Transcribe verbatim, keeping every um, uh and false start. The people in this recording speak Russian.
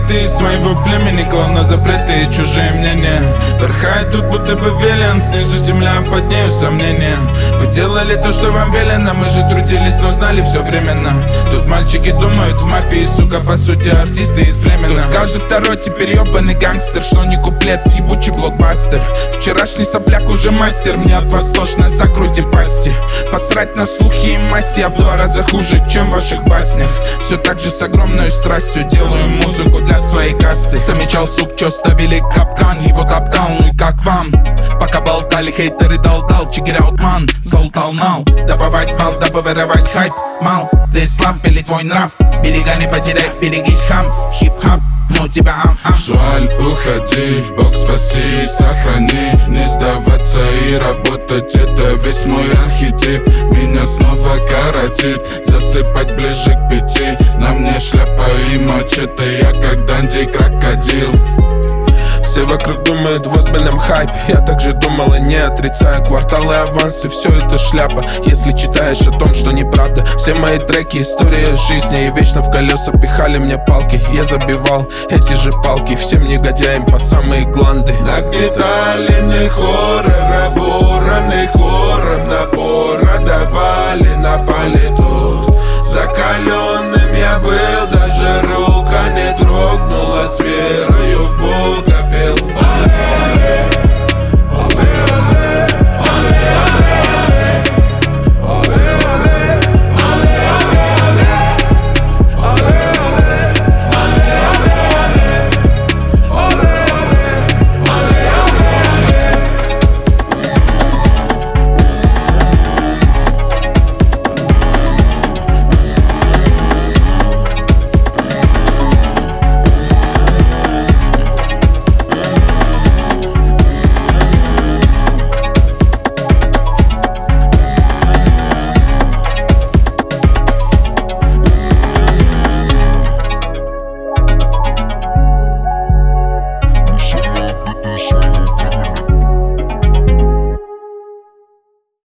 ты из своего племени, клан запреты и чужие мнения. Порхает тут будто бы велен, снизу земля, под нею сомнения. Вы делали то, что вам велено, мы же трудились, но знали все временно. Тут мальчики думают в мафии, сука, по сути артисты из Бремена. Тут каждый второй теперь ебаный гангстер, что не куплет, ебучий блокбастер. Вчерашний сопляк уже мастер, мне от вас тошно, закройте пасти. Посрать на слухи и масти, я в два раза хуже, чем в ваших баснях. Все так же с огромной страстью делаю музыку для своей касты. Замечал, сук, чё ставили капкан, его топтал, ну и как вам? Пока болтали, хейтеры дал-дал, чекеряут ман, залутал нал. Добывать бал, дабы воровать хайп, мал. Ты слав или твой нрав, берега не потеряй, берегись, хам. Хип-хап, ну тебя ам-ам. Жаль, уходи, Бог спаси и сохрани. Не сдаваться и работать, это весь мой архетип. Меня снова коротит, засыпать ближе к пяти. На мне шляпа и мачете, я как Данди крокодил. Все вокруг думают, вот бы нам хайп. Я также думал и не отрицаю. Кварталы, авансы, все это шляпа. Если читаешь о том, что неправда. Все мои треки, история жизни. И вечно в колеса пихали мне палки. Я забивал эти же палки всем негодяям по самые гланды. Нагнетали мне хоррора, вороны хором напора давали на палиту.